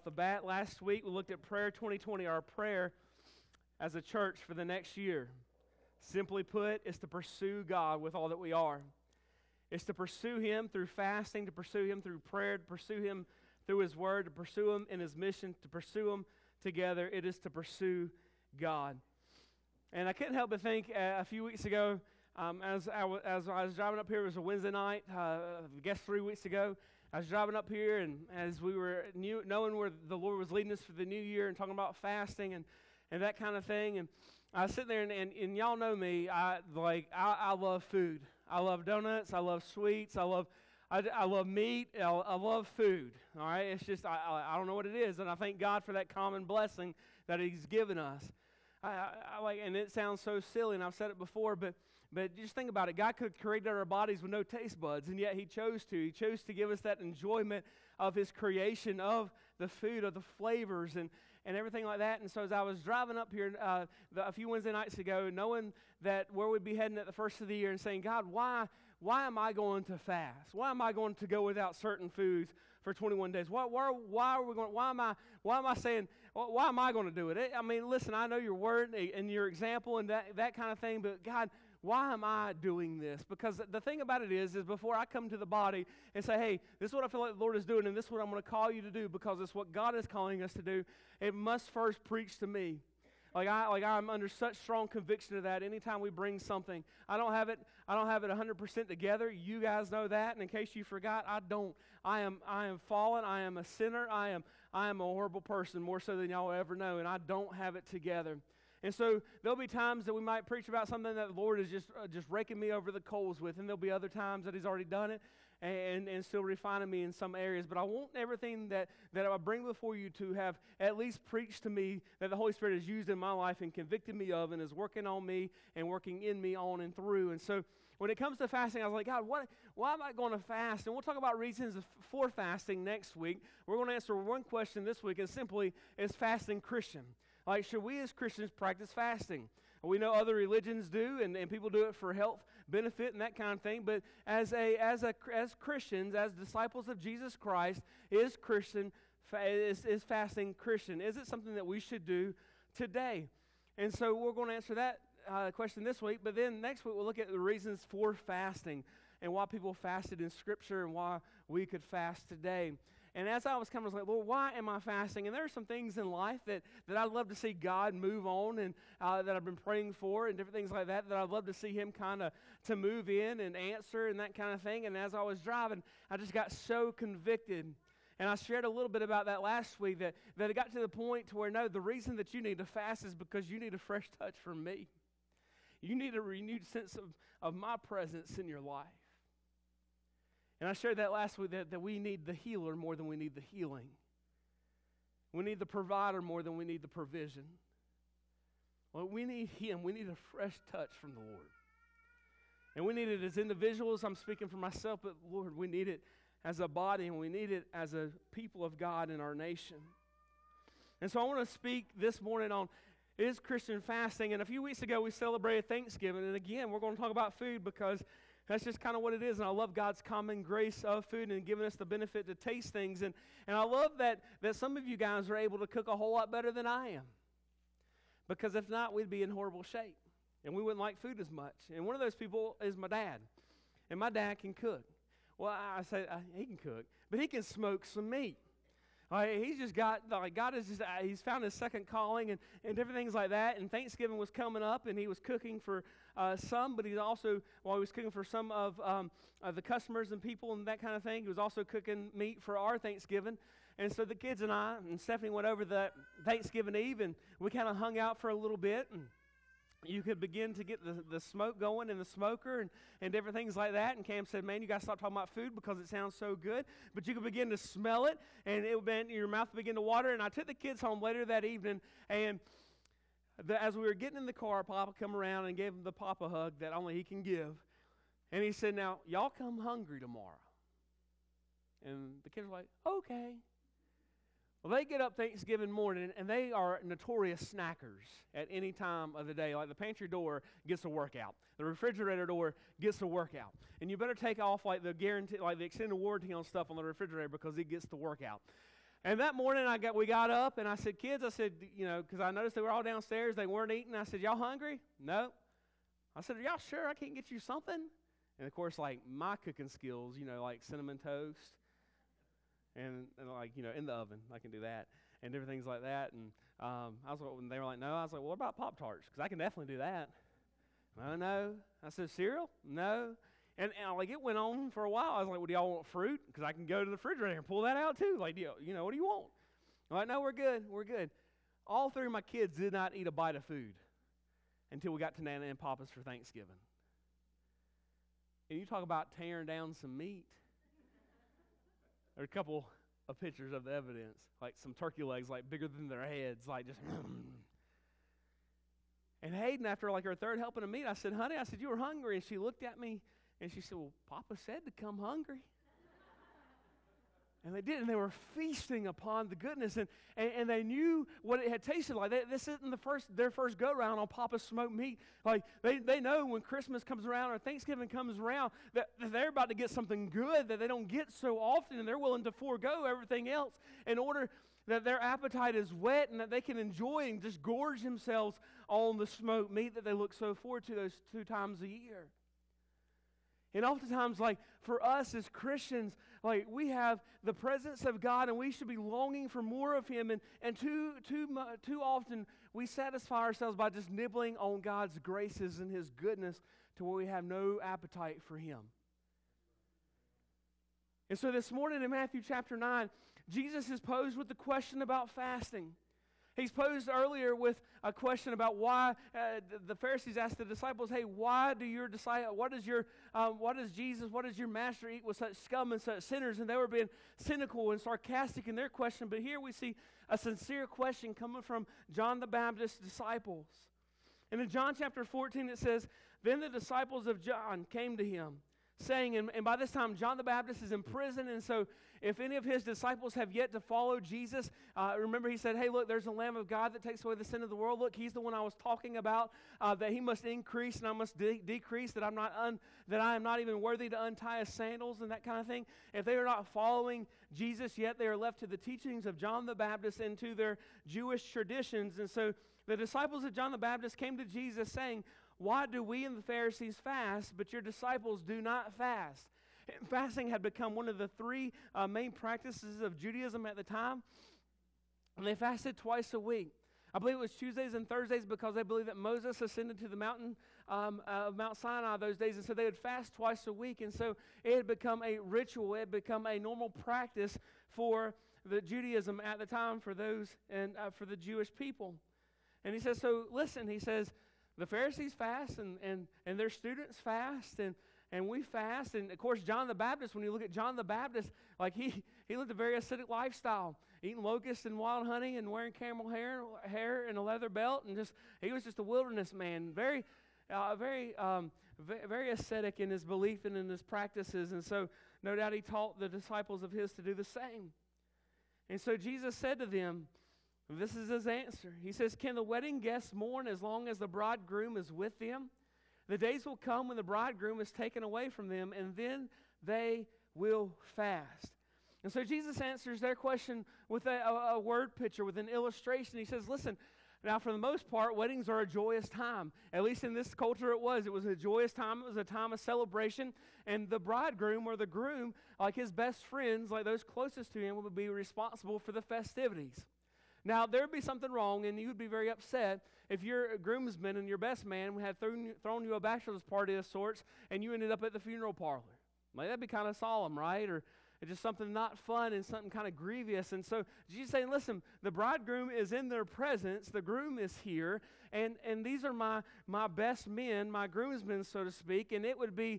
off the bat. Last week we looked at Prayer 2020, our prayer as a church for the next year. Simply put, it's to pursue God with all that we are. It's to pursue Him through fasting, to pursue Him through prayer, to pursue Him through His Word, to pursue Him in His mission, to pursue Him together. It is to pursue God. And I couldn't help but think a few weeks ago, as I was driving up here, it was a Wednesday night, I guess 3 weeks ago. I was driving up here, and as we were knowing where the Lord was leading us for the new year and talking about fasting and that kind of thing, and I was sitting there, and y'all know me, I love food. I love donuts. I love sweets. I love meat. I love food. All right, it's just I don't know what it is, and I thank God for that common blessing that He's given us. I like, and it sounds so silly, and I've said it before, but just think about it. God could have created our bodies with no taste buds, and yet He chose to. He chose to give us that enjoyment of His creation, of the food, of the flavors, and everything like that. And so as I was driving up here a few Wednesday nights ago, knowing that where we'd be heading at the first of the year, and saying, God, why am I going to fast? Why am I going to go without certain foods for 21 days? Why are we going? Why am I saying? Why am I going to do it? I mean, listen, I know your word and your example and that kind of thing, but God, why am I doing this? Because the thing about it is before I come to the body and say, hey, this is what I feel like the Lord is doing, and this is what I'm going to call you to do because it's what God is calling us to do, it must first preach to me. I'm under such strong conviction of that. Anytime we bring something, I don't have it 100% together. You guys know that, and in case you forgot, I don't. I am fallen. I am a sinner. I am a horrible person, more so than y'all will ever know, and I don't have it together. And so there'll be times that we might preach about something that the Lord is just raking me over the coals with, and there'll be other times that He's already done it and still refining me in some areas. But I want everything that I bring before you to have at least preached to me that the Holy Spirit has used in my life and convicted me of and is working on me and working in me on and through. And so when it comes to fasting, I was like, God, why am I going to fast? And we'll talk about reasons for fasting next week. We're going to answer one question this week, and simply, is fasting Christian? Like, should we as Christians practice fasting? We know other religions do, and people do it for health benefit and that kind of thing. But as Christians, as disciples of Jesus Christ, is fasting Christian? Is it something that we should do today? And so we're going to answer that question this week. But then next week we'll look at the reasons for fasting and why people fasted in Scripture and why we could fast today. And as I was coming, I was like, Lord, why am I fasting? And there are some things in life that I'd love to see God move on and that I've been praying for and different things like that I'd love to see Him kind of to move in and answer and that kind of thing. And as I was driving, I just got so convicted. And I shared a little bit about that last week, that it got to the point to where, no, the reason that you need to fast is because you need a fresh touch from me. You need a renewed sense of my presence in your life. And I shared that last week, that we need the healer more than we need the healing. We need the provider more than we need the provision. Well, we need Him. We need a fresh touch from the Lord. And we need it as individuals. I'm speaking for myself, but Lord, we need it as a body, and we need it as a people of God in our nation. And so I want to speak this morning on, is Christian fasting? And a few weeks ago we celebrated Thanksgiving, and again we're going to talk about food because that's just kind of what it is, and I love God's common grace of food and giving us the benefit to taste things, and I love that some of you guys are able to cook a whole lot better than I am, because if not, we'd be in horrible shape, and we wouldn't like food as much. And one of those people is my dad, and my dad can cook. Well, I say he can cook, but he can smoke some meat. He's just got, God is just, he's found his second calling and different things like that. And Thanksgiving was coming up, and he was cooking for some, but he also, while he was cooking for some of the customers and people and that kind of thing, he was also cooking meat for our Thanksgiving. And so the kids and I and Stephanie went over that Thanksgiving Eve, and we kind of hung out for a little bit, and you could begin to get the smoke going in the smoker and different things like that. And Cam said, man, you got to stop talking about food because it sounds so good. But you could begin to smell it, and your mouth would begin to water. And I took the kids home later that evening, and as we were getting in the car, Papa come around and gave him the Papa hug that only he can give. And he said, now, y'all come hungry tomorrow. And the kids were like, okay. Well, they get up Thanksgiving morning, and they are notorious snackers at any time of the day. Like the pantry door gets a workout. The refrigerator door gets a workout. And you better take off like the guarantee, like the extended warranty on stuff on the refrigerator because it gets the workout. And that morning we got up, and I said, kids, I said, because I noticed they were all downstairs, they weren't eating. I said, y'all hungry? No. I said, are y'all sure I can't get you something? And of course, like my cooking skills, like cinnamon toast, and like, in the oven, I can do that, and different things like that. And I was like, when they were like, no, I was like, well, what about Pop-Tarts? Because I can definitely do that. No. I said, cereal? No. And like it went on for a while. I was like, well, do y'all want fruit? Because I can go to the refrigerator and pull that out too. Like, what do you want? I'm like, no, we're good. All three of my kids did not eat a bite of food until we got to Nana and Papa's for Thanksgiving. And you talk about tearing down some meat. There's a couple of pictures of the evidence, like some turkey legs, like bigger than their heads, like just. And Hayden, after like her third helping of meat, I said, honey, you were hungry. And she looked at me and she said, well, Papa said to come hungry. And they did, and they were feasting upon the goodness, and they knew what it had tasted like. This isn't their first go-round on Papa's smoked meat. Like, they know when Christmas comes around or Thanksgiving comes around that they're about to get something good that they don't get so often, and they're willing to forego everything else in order that their appetite is wet and that they can enjoy and just gorge themselves on the smoked meat that they look so forward to those 2 times a year. And oftentimes, like, for us as Christians, like, we have the presence of God and we should be longing for more of Him. And too often, we satisfy ourselves by just nibbling on God's graces and His goodness to where we have no appetite for Him. And so this morning in Matthew chapter 9, Jesus is posed with the question about fasting. He's posed earlier with a question about why the Pharisees asked the disciples, hey, why does your master eat with such scum and such sinners? And they were being cynical and sarcastic in their question. But here we see a sincere question coming from John the Baptist's disciples. And in John chapter 14 it says, then the disciples of John came to him, saying, and by this time John the Baptist is in prison, and so if any of his disciples have yet to follow Jesus, remember he said, hey, look, there's the Lamb of God that takes away the sin of the world. Look, He's the one I was talking about, that He must increase and I must decrease, that I am not even worthy to untie His sandals and that kind of thing. If they are not following Jesus yet, they are left to the teachings of John the Baptist and to their Jewish traditions. And so the disciples of John the Baptist came to Jesus saying, why do we and the Pharisees fast, but your disciples do not fast? And fasting had become one of the 3 main practices of Judaism at the time. And they fasted twice a week. I believe it was Tuesdays and Thursdays because they believed that Moses ascended to the mountain of Mount Sinai those days. And so they would fast twice a week. And so it had become a ritual. It had become a normal practice for the Judaism at the time for those and for the Jewish people. And he says, so listen, he says, the Pharisees fast and their students fast and we fast. And of course, John the Baptist, when you look at John the Baptist, like he lived a very ascetic lifestyle, eating locusts and wild honey and wearing camel hair and a leather belt, and he was just a wilderness man, very ascetic in his belief and in his practices. And so no doubt he taught the disciples of his to do the same. And so Jesus said to them, this is his answer. He says, can the wedding guests mourn as long as the bridegroom is with them? The days will come when the bridegroom is taken away from them, and then they will fast. And so Jesus answers their question with a word picture, with an illustration. He says, listen, now for the most part, weddings are a joyous time. At least in this culture it was. It was a joyous time. It was a time of celebration. And the bridegroom or the groom, like his best friends, like those closest to him, would be responsible for the festivities. Now, there would be something wrong, and you would be very upset if your groomsman and your best man had thrown you a bachelor's party of sorts, and you ended up at the funeral parlor. Like, that'd be kind of solemn, right? Or it's just something not fun and something kind of grievous. And so Jesus is saying, listen, the bridegroom is in their presence, the groom is here, and these are my best men, my groomsmen, so to speak, and it would be,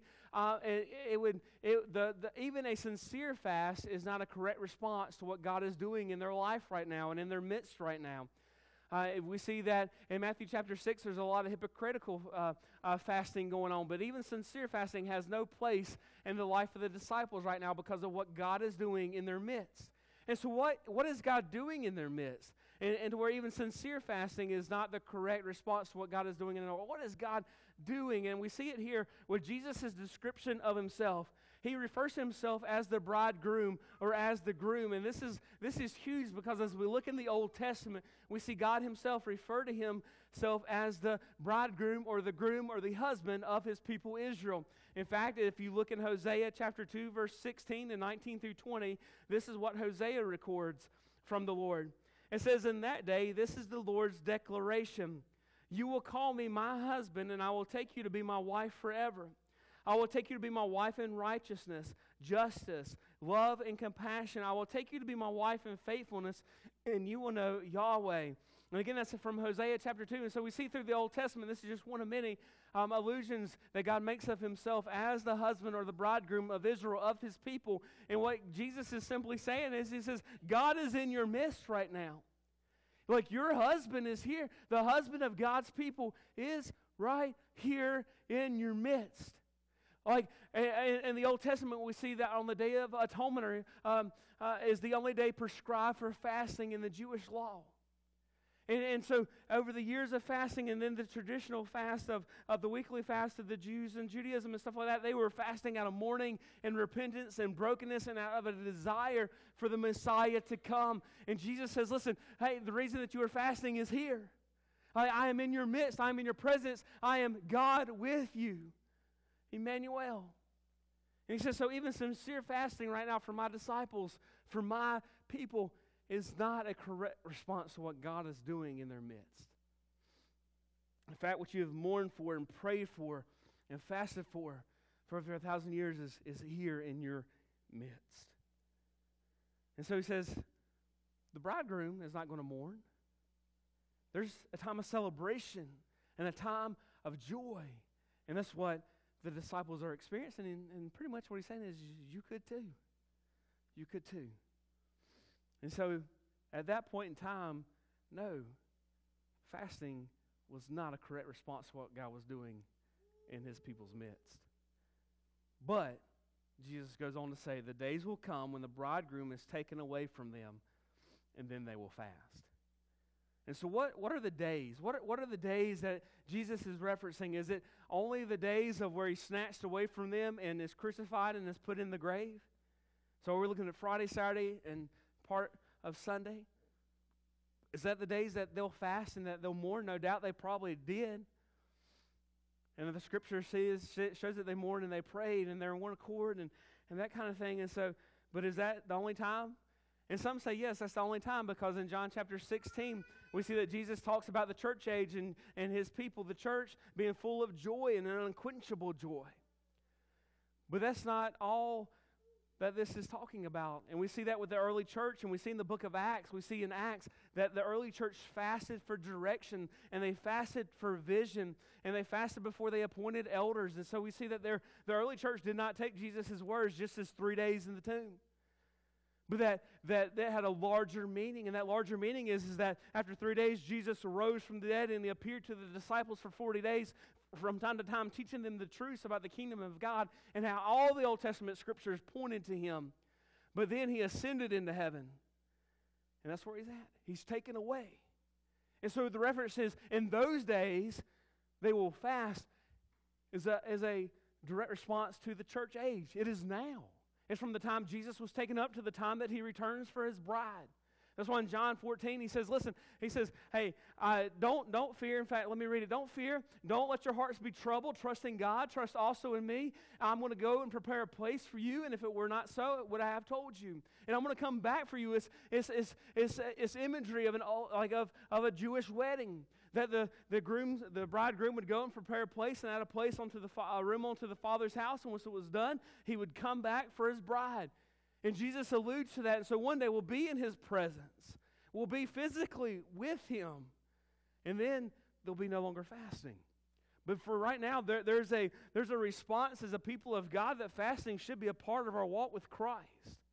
even a sincere fast is not a correct response to what God is doing in their life right now and in their midst right now. We see that in Matthew chapter 6, there's a lot of hypocritical fasting going on, but even sincere fasting has no place in the life of the disciples right now because of what God is doing in their midst. And so what is God doing in their midst? And to where even sincere fasting is not the correct response to what God is doing in their life. What is God doing? And we see it here with Jesus' description of himself. He refers to himself as the bridegroom or as the groom. And this is huge because as we look in the Old Testament, we see God himself refer to himself as the bridegroom or the groom or the husband of his people Israel. In fact, if you look in Hosea chapter 2, verse 16 and 19 through 20, this is what Hosea records from the Lord. It says, "In that day, this is the Lord's declaration. You will call me my husband, and I will take you to be my wife forever. I will take you to be my wife in righteousness, justice, love, and compassion. I will take you to be my wife in faithfulness, and you will know Yahweh." And again, that's from Hosea chapter 2. And so we see through the Old Testament, this is just one of many allusions that God makes of himself as the husband or the bridegroom of Israel, of his people. And what Jesus is simply saying is, he says, God is in your midst right now. Like your husband is here. The husband of God's people is right here in your midst. Like in the Old Testament, we see that on the Day of Atonement is the only day prescribed for fasting in the Jewish law. And so over the years of fasting and then the traditional fast of the weekly fast of the Jews and Judaism and stuff like that, they were fasting out of mourning and repentance and brokenness and out of a desire for the Messiah to come. And Jesus says, listen, hey, the reason that you are fasting is here. I am in your midst. I am in your presence. I am God with you. Emmanuel. And he says, so even sincere fasting right now for my disciples, for my people, is not a correct response to what God is doing in their midst. In fact, what you have mourned for and prayed for and fasted for over 1,000 years is here in your midst. And so he says, the bridegroom is not going to mourn. There's a time of celebration and a time of joy. And that's what the disciples are experiencing. And pretty much what he's saying is, you could too. You could too. And so at that point in time, no, fasting was not a correct response to what God was doing in his people's midst. But Jesus goes on to say, the days will come when the bridegroom is taken away from them, and then they will fast. And so what are the days? What are the days that Jesus is referencing? Is it only the days of where he's snatched away from them and is crucified and is put in the grave? So we're looking at Friday, Saturday, and part of Sunday. Is that the days that they'll fast and that they'll mourn? No doubt they probably did. And the scripture shows that they mourned and they prayed and they're in one accord and that kind of thing. And so, but is that the only time? And some say, yes, that's the only time, because in John chapter 16, we see that Jesus talks about the church age and his people, the church, being full of joy and an unquenchable joy. But that's not all that this is talking about. And we see that with the early church, and we see in the book of Acts, we see in Acts that the early church fasted for direction, and they fasted for vision, and they fasted before they appointed elders. And so we see that the early church did not take Jesus' words just as 3 days in the tomb. But that had a larger meaning, and that larger meaning is that after 3 days, Jesus arose from the dead, and he appeared to the disciples for 40 days, from time to time, teaching them the truths about the kingdom of God and how all the Old Testament scriptures pointed to him. But then he ascended into heaven, and that's where he's at. He's taken away. And so the reference is, in those days, they will fast as a direct response to the church age. It is now. It's from the time Jesus was taken up to the time that he returns for his bride. That's why in John 14 he says, listen, he says, hey, don't fear. In fact, let me read it. Don't fear. Don't let your hearts be troubled. Trust in God. Trust also in me. I'm going to go and prepare a place for you, and if it were not so, would I have told you? And I'm going to come back for you. It's imagery of of a Jewish wedding, that the bridegroom would go and prepare a place and add a place a room onto the Father's house, and once it was done, he would come back for his bride. And Jesus alludes to that. And so one day we'll be in his presence. We'll be physically with him. And then there'll be no longer fasting. But for right now, there's a response as a people of God that fasting should be a part of our walk with Christ.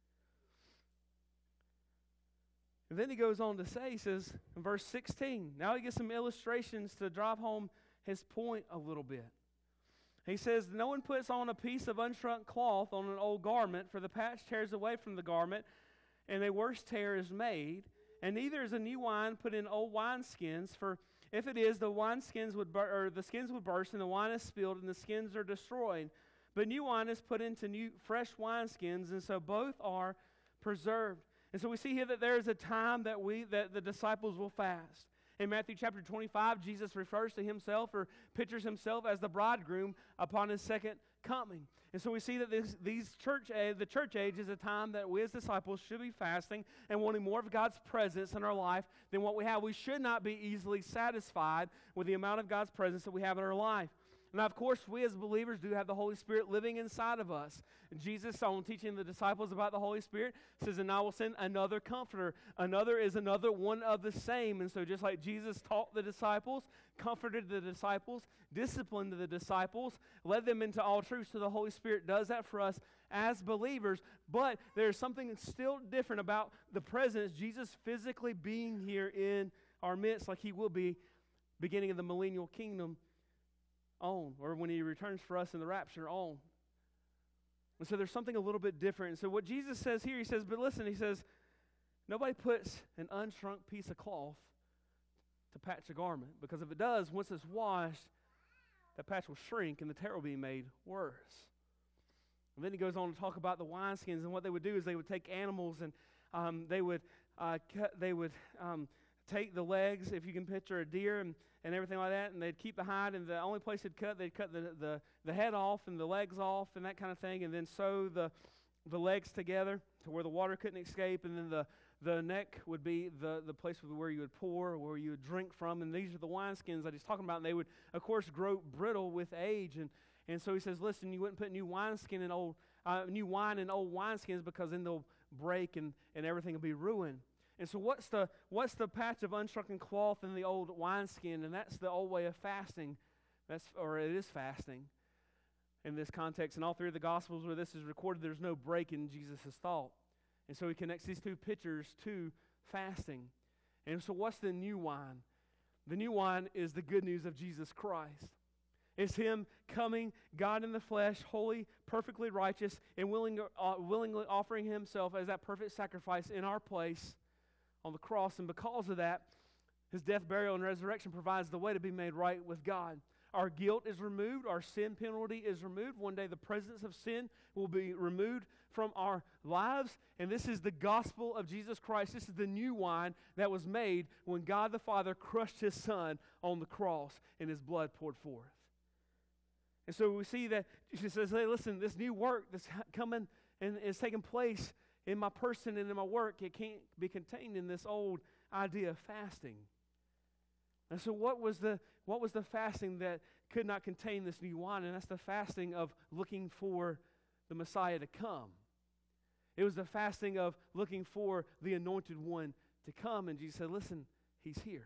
And then he goes on to say, he says in verse 16, now he gets some illustrations to drive home his point a little bit. He says, no one puts on a piece of unshrunk cloth on an old garment, for the patch tears away from the garment, and a worse tear is made. And neither is a new wine put in old wineskins, for if it is, the skins would burst, and the wine is spilled, and the skins are destroyed. but new wine is put into new fresh wineskins, and so both are preserved. And so we see here that there is a time that the disciples will fast. In Matthew chapter 25, Jesus refers to himself or pictures himself as the bridegroom upon his second coming. And so we see that the church age is a time that we as disciples should be fasting and wanting more of God's presence in our life than what we have. We should not be easily satisfied with the amount of God's presence that we have in our life. Now, of course, we as believers do have the Holy Spirit living inside of us. Jesus, on teaching the disciples about the Holy Spirit, says, "And I will send another comforter." Another is another one of the same. And so just like Jesus taught the disciples, comforted the disciples, disciplined the disciples, led them into all truth, so the Holy Spirit does that for us as believers. But there's something still different about the presence, Jesus physically being here in our midst, like he will be beginning of the millennial kingdom on, or when he returns for us in the rapture on. And so there's something a little bit different. And so what Jesus says here, he says, but listen, he says, nobody puts an unshrunk piece of cloth to patch a garment, because if it does, once it's washed, that patch will shrink and the tear will be made worse. And then he goes on to talk about the wineskins, and what they would do is they would take animals and they would take the legs, if you can picture a deer and everything like that, and they'd keep the hide, and the only place they'd cut the head off and the legs off and that kind of thing, and then sew the legs together to where the water couldn't escape, and then the neck would be the place where you would pour, where you would drink from, and these are the wineskins that he's talking about, and they would, of course, grow brittle with age, and so he says, listen, you wouldn't put new wine in old wineskins, because then they'll break and everything will be ruined. And so what's the patch of unshrunken cloth in the old wineskin? And that's the old way of fasting. It is fasting in this context. In all three of the Gospels where this is recorded, there's no break in Jesus' thought. And so he connects these two pictures to fasting. And so what's the new wine? The new wine is the good news of Jesus Christ. It's him coming, God in the flesh, holy, perfectly righteous, and willingly offering himself as that perfect sacrifice in our place on the cross. And because of that, his death, burial, and resurrection provides the way to be made right with God. Our guilt is removed. Our sin penalty is removed. One day the presence of sin will be removed from our lives. And this is the gospel of Jesus Christ. This is the new wine that was made when God the Father crushed his Son on the cross and his blood poured forth. And so we see that she says, hey, listen, this new work that's coming and is taking place in my person and in my work, it can't be contained in this old idea of fasting. And so what was the fasting that could not contain this new wine? And that's the fasting of looking for the Messiah to come. It was the fasting of looking for the anointed one to come. And Jesus said, listen, he's here.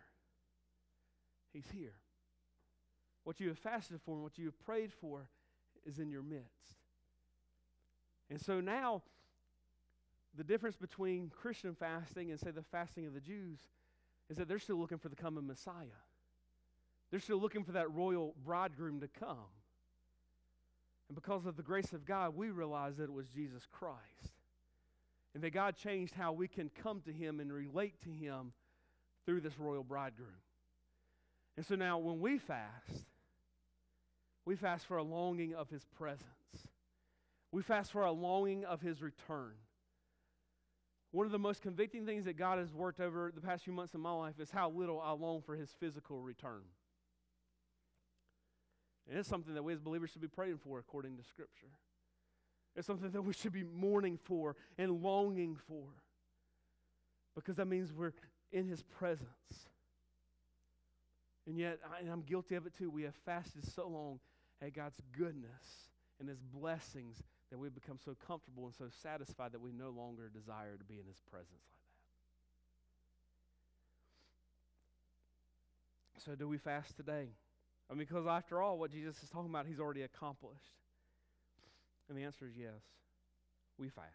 He's here. What you have fasted for and what you have prayed for is in your midst. And so now, the difference between Christian fasting and, say, the fasting of the Jews is that they're still looking for the coming Messiah. They're still looking for that royal bridegroom to come. And because of the grace of God, we realize that it was Jesus Christ. And that God changed how we can come to him and relate to him through this royal bridegroom. And so now when we fast for a longing of his presence. We fast for a longing of his return. One of the most convicting things that God has worked over the past few months in my life is how little I long for his physical return. And it's something that we as believers should be praying for according to Scripture. It's something that we should be mourning for and longing for, because that means we're in his presence. And yet, I'm guilty of it too, we have fasted so long at God's goodness and his blessings that we've become so comfortable and so satisfied that we no longer desire to be in his presence like that. So do we fast today? I mean, because after all, what Jesus is talking about, he's already accomplished. And the answer is yes. We fast.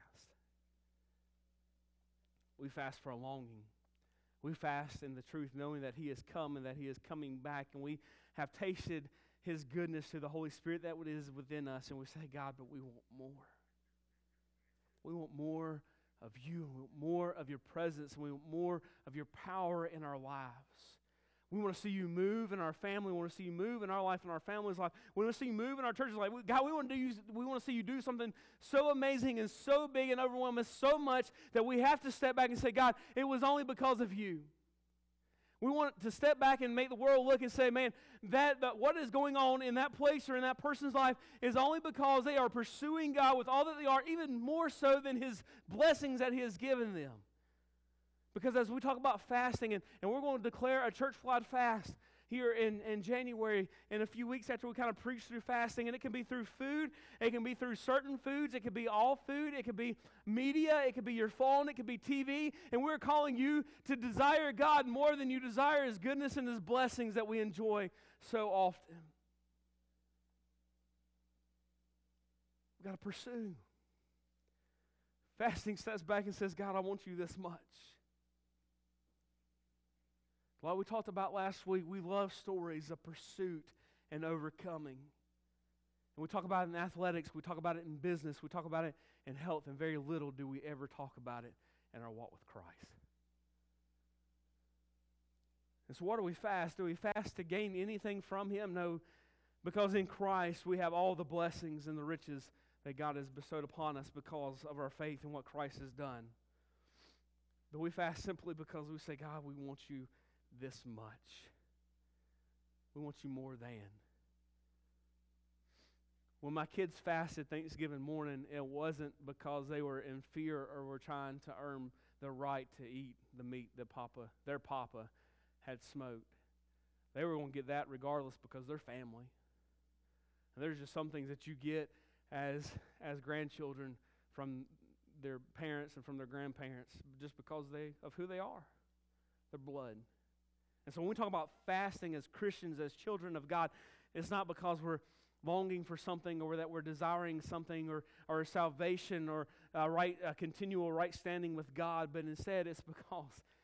We fast for a longing. We fast in the truth, knowing that he has come and that he is coming back. And we have tasted his goodness through the Holy Spirit that is within us. And we say, God, but we want more. We want more of you. We want more of your presence. And we want more of your power in our lives. We want to see you move in our family. We want to see you move in our life and our family's life. We want to see you move in our church's life. God, we want to see you do something so amazing and so big and overwhelming so much that we have to step back and say, God, it was only because of you. We want to step back and make the world look and say, man, that what is going on in that place or in that person's life is only because they are pursuing God with all that they are, even more so than His blessings that He has given them. Because as we talk about fasting, and we're going to declare a church-wide fast here in January, in a few weeks after we kind of preach through fasting, and it can be through food, it can be through certain foods, it can be all food, it can be media, it can be your phone, it can be TV, and we're calling you to desire God more than you desire His goodness and His blessings that we enjoy so often. We've got to pursue. Fasting steps back and says, God, I want you this much. Like we talked about last week, we love stories of pursuit and overcoming. And we talk about it in athletics, we talk about it in business, we talk about it in health, and very little do we ever talk about it in our walk with Christ. And so what do we fast? Do we fast to gain anything from Him? No, because in Christ we have all the blessings and the riches that God has bestowed upon us because of our faith in what Christ has done. But we fast simply because we say, God, we want you this much. We want you more than. When my kids fasted Thanksgiving morning, it wasn't because they were in fear or were trying to earn the right to eat the meat that their papa had smoked. They were going to get that regardless because they're family. And there's just some things that you get as grandchildren from their parents and from their grandparents just because of who they are, their blood. And so when we talk about fasting as Christians, as children of God, it's not because we're longing for something or that we're desiring something or salvation or a continual right standing with God, but instead it's because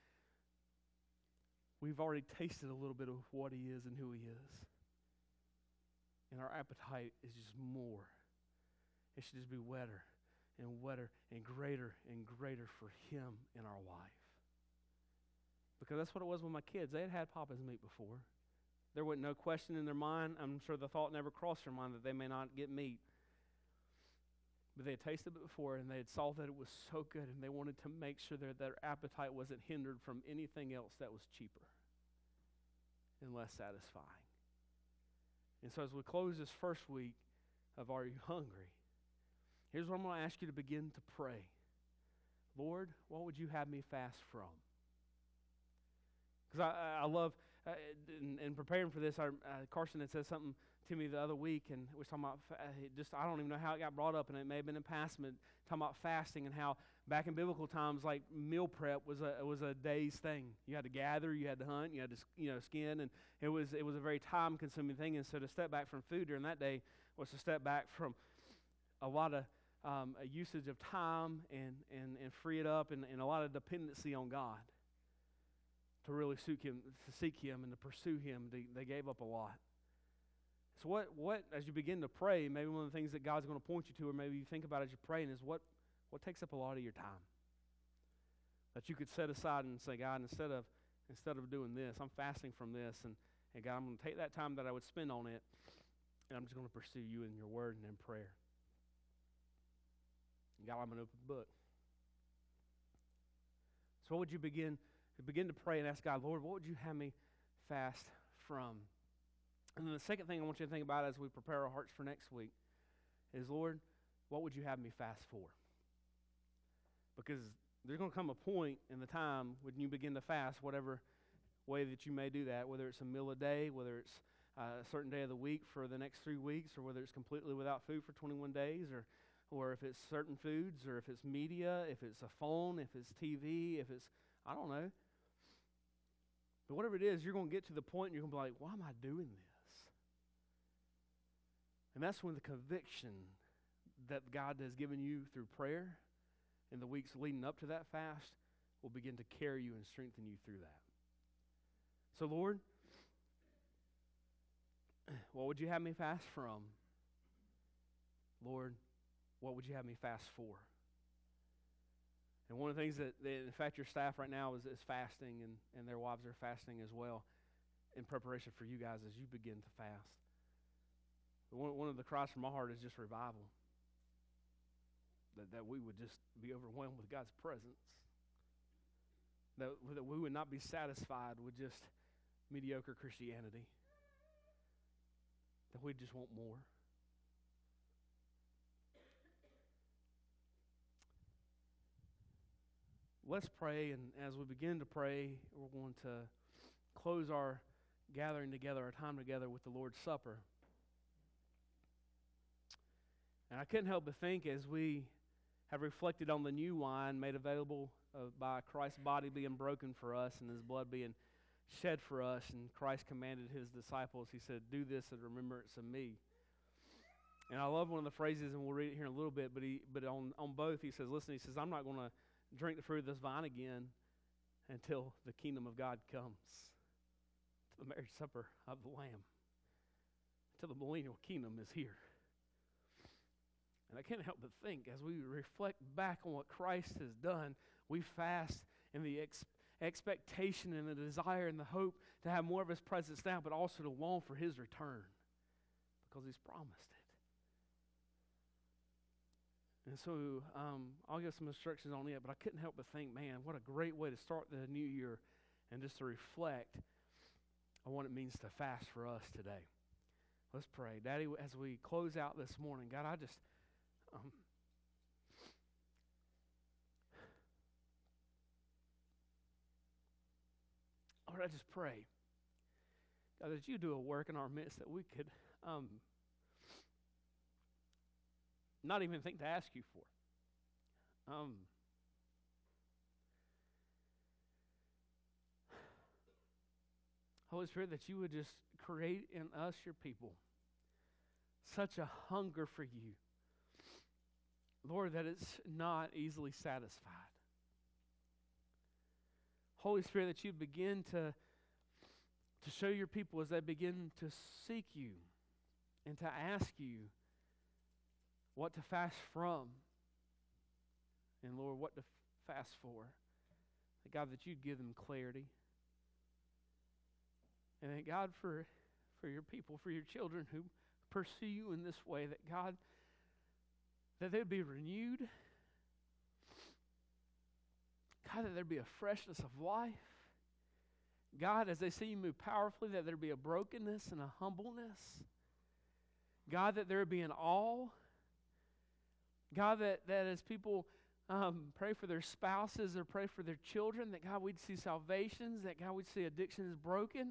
we've already tasted a little bit of what He is and who He is. And our appetite is just more. It should just be wetter and wetter and greater for Him in our life. Because that's what it was with my kids. They had Papa's meat before. There wasn't no question in their mind. I'm sure the thought never crossed their mind that they may not get meat. But they had tasted it before, and they had saw that it was so good, and they wanted to make sure that their appetite wasn't hindered from anything else that was cheaper and less satisfying. And so as we close this first week of Are You Hungry? Here's what I'm going to ask you to begin to pray. Lord, what would you have me fast from? Because I love, in preparing for this, Carson had said something to me the other week, and we were talking about, I don't even know how it got brought up, and it may have been in passing, talking about fasting and how back in biblical times, like meal prep was a day's thing. You had to gather, you had to hunt, you had to skin, and it was a very time-consuming thing. And so to step back from food during that day was to step back from a lot of a usage of time and free it up and a lot of dependency on God. To really seek Him and to pursue Him, they gave up a lot. So what as you begin to pray, maybe one of the things that God's going to point you to, or maybe you think about as you're praying, is what takes up a lot of your time that you could set aside and say, God, instead of doing this, I'm fasting from this, and God, I'm going to take that time that I would spend on it, and I'm just going to pursue you in your word and in prayer. God, I'm an open book. So what would you begin to pray and ask God, Lord, what would you have me fast from? And then the second thing I want you to think about as we prepare our hearts for next week is, Lord, what would you have me fast for? Because there's going to come a point in the time when you begin to fast, whatever way that you may do that, whether it's a meal a day, whether it's a certain day of the week for the next 3 weeks, or whether it's completely without food for 21 days, or if it's certain foods, or if it's media, if it's a phone, if it's TV, if it's, I don't know. But whatever it is, you're going to get to the point and you're going to be like, why am I doing this? And that's when the conviction that God has given you through prayer in the weeks leading up to that fast will begin to carry you and strengthen you through that. So, Lord, what would you have me fast from? Lord, what would you have me fast for? And one of the things that in fact, your staff right now is fasting, and their wives are fasting as well. in preparation for you guys as you begin to fast. One of the cries from my heart is just revival. That we would just be overwhelmed with God's presence. That we would not be satisfied with just mediocre Christianity. That we just want more. Let's pray, and as we begin to pray, we're going to close our gathering together, our time together with the Lord's Supper. And I couldn't help but think, as we have reflected on the new wine made available by Christ's body being broken for us and His blood being shed for us, and Christ commanded His disciples, He said, "Do this in remembrance of me." And I love one of the phrases, and we'll read it here in a little bit, but on both He says, listen, He says, "I'm not going to drink the fruit of this vine again until the kingdom of God comes, to the marriage supper of the Lamb, until the millennial kingdom is here." And I can't help but think, as we reflect back on what Christ has done, we fast in the expectation and the desire and the hope to have more of His presence now, but also to long for His return, because He's promised it. And so I'll give some instructions on it, but I couldn't help but think, man, what a great way to start the new year and just to reflect on what it means to fast for us today. Let's pray. Daddy, as we close out this morning, God, I just... Lord, I just pray, God, that You do a work in our midst that we could not even think to ask You for. Holy Spirit, that You would just create in us, Your people, such a hunger for You, Lord, that it's not easily satisfied. Holy Spirit, that You begin to show Your people as they begin to seek You and to ask You what to fast from, and Lord, what to fast for. That God, that You'd give them clarity. And that God, for Your people, for Your children who pursue You in this way, that God, that they'd be renewed. God, that there'd be a freshness of life. God, as they see You move powerfully, that there'd be a brokenness and a humbleness. God, that there'd be an awe. God, that as people pray for their spouses or pray for their children, that God, we'd see salvations, that God, we'd see addictions broken.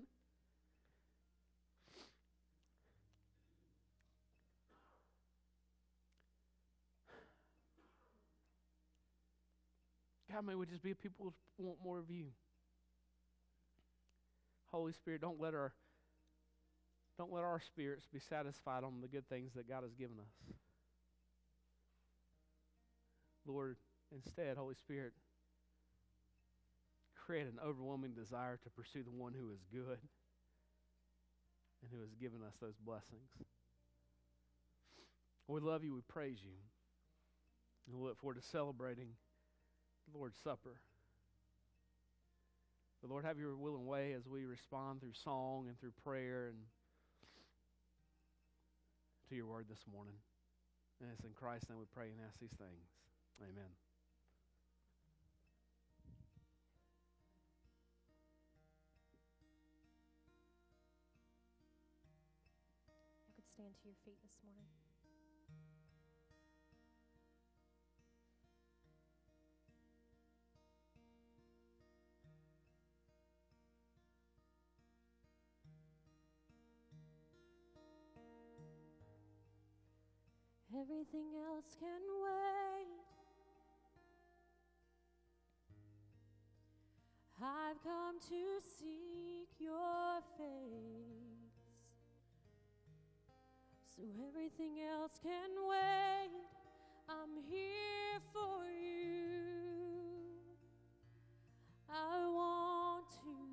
God, may we just be a people who want more of You. Holy Spirit, don't let our spirits be satisfied on the good things that God has given us. Lord, instead, Holy Spirit, create an overwhelming desire to pursue the one who is good and who has given us those blessings. We love You, we praise You, and we look forward to celebrating the Lord's Supper. But Lord, have Your will and way as we respond through song and through prayer and to Your word this morning. And it's in Christ's name we pray and ask these things. Amen. You could stand to your feet this morning. Everything else can wait. I've come to seek Your face. So everything else can wait. I'm here for You. I want to